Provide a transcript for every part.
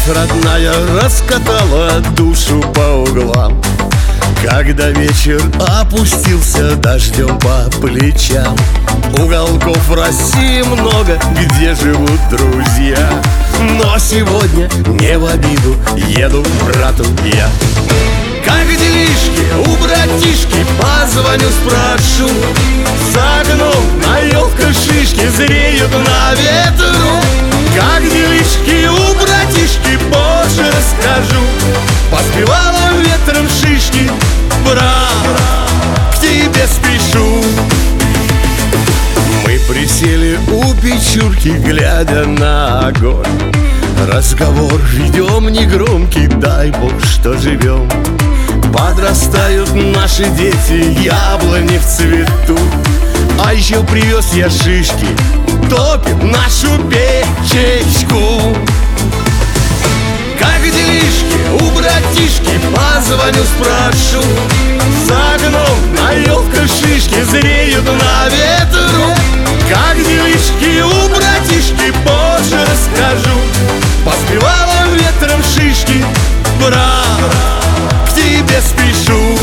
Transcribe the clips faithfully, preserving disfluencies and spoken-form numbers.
родная раскатала душу по углам, когда вечер опустился дождем по плечам. Уголков России много, где живут друзья, но сегодня не в обиду еду к брату я. Как делишки у братишки, позвоню, спрошу. За окном на елках шишки зреют на ветру. Как делишки у братишки, позже расскажу. Поспевала ветром шишки, брат, к тебе спешу. Мы присели у печурки, глядя на огонь. Разговор ведем негромкий, дай бог, что живем. Подрастают наши дети, яблони в цвету. А еще привез я шишки, топит нашу печечку. Как делишки у братишки, позвоню, спрошу. За окном на елках шишки зреют на ветру. Как делишки у братишки, позже расскажу. Поспевала ветром шишки, брат, к тебе спешу.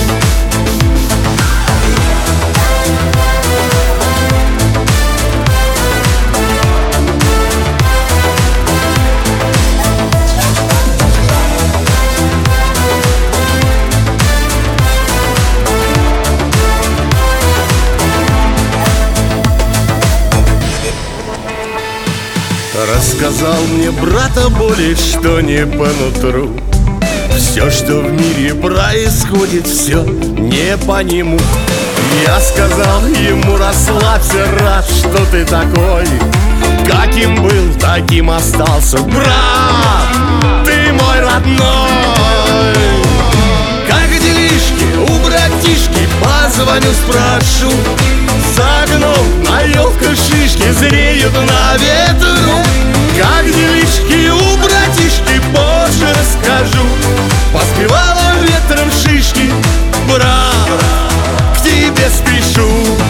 Рассказал мне брат о боли, что не по нутру. Все, что в мире происходит, все не по нему. Я сказал ему: расслабься, рад, что ты такой. Каким был, таким остался. Брат, ты мой родной. Как делишки у братишки, позвоню, спрошу. За окном на елках шишки зреют на ветру. Как делишки у братишки, позже расскажу. Поспевала ветром шишки, брат, к тебе спешу.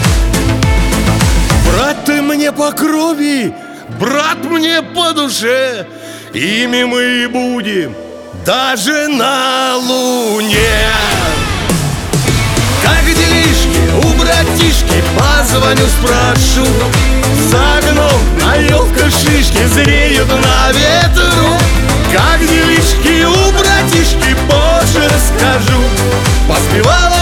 Брат, ты мне по крови, брат мне по душе. Ими мы и будем даже на луне. Как делишки у братишки, позвоню, спрошу. За окном на елках шишки зреют на ветру. Как делишки у братишки, позже расскажу. Поспевала